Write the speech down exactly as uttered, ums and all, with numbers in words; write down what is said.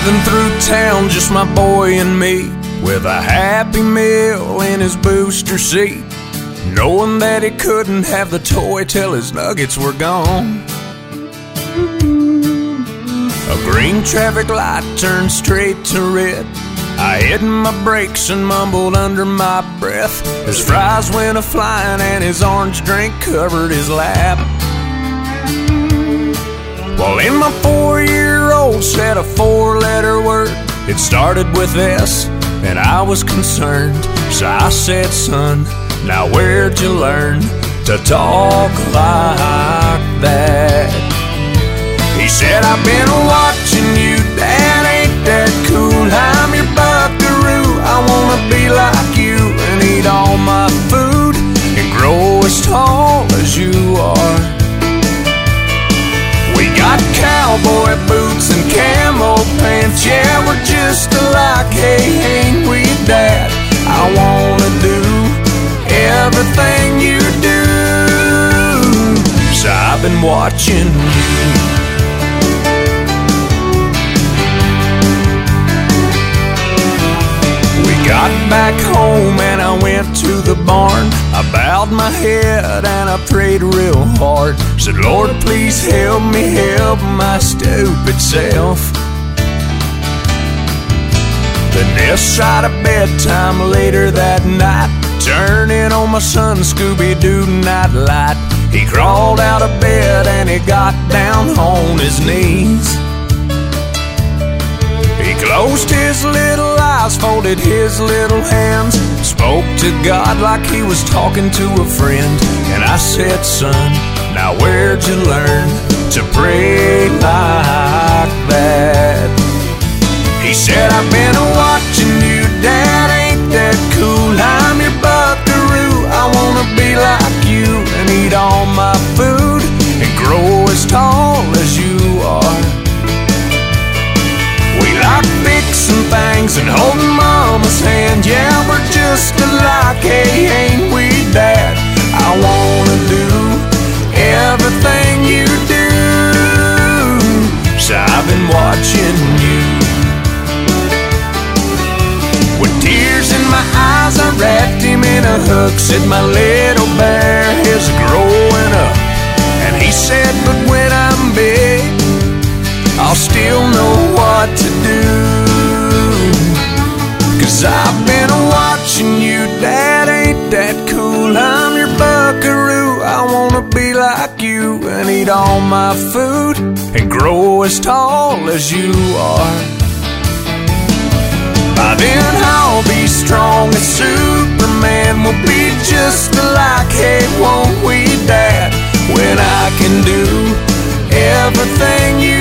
Driving through town, just my boy and me, with a Happy Meal in his booster seat, knowing that he couldn't have the toy till his nuggets were gone. A green traffic light turned straight to red. I hit my brakes and mumbled under my breath. His fries went a-flying and his orange drink covered his lap. Well, in my four-year-old said a four-letter word. It started with S, and I was concerned. So I said, son, now where'd you learn to talk like that? He said, I've been watching you, Dad, ain't that cool? I'm your buckaroo, I wanna be like you and eat all my food and grow as tall as you are. We got cowboy boots and camo pants, yeah, we're just alike, hey, ain't we, Dad? I wanna do everything you do, so I've been watching you. Got back home and I went to the barn. I bowed my head and I prayed real hard. Said, Lord, please help me help my stupid self. Then this side of bedtime later that night, turning on my son Scooby-Doo night light. He crawled out of bed and he got down on his knees. He closed his little eyes, folded his little hands, spoke to God like he was talking to a friend. And I said, son, now where'd you learn to pray like that? He said, I've been watching you, Dad, ain't that cool? I'm your buckaroo, I wanna be like you and eat all my food and grow as tall as you are. We like fixing things and holding Mama's hand, yeah, we're just alike, hey, ain't we, Dad? I wanna do everything you do, so I've been watching you. With tears in my eyes, I wrapped him in a hug, said my little bear is growing up. And he said, but when I'm big, I'll still know what to do, 'cause I've been watching you, Dad, ain't that cool? I'm your buckaroo, I wanna be like you and eat all my food and grow as tall as you are. By then I'll be strong as Superman, we'll be just alike, hey, won't we, Dad? When I can do everything you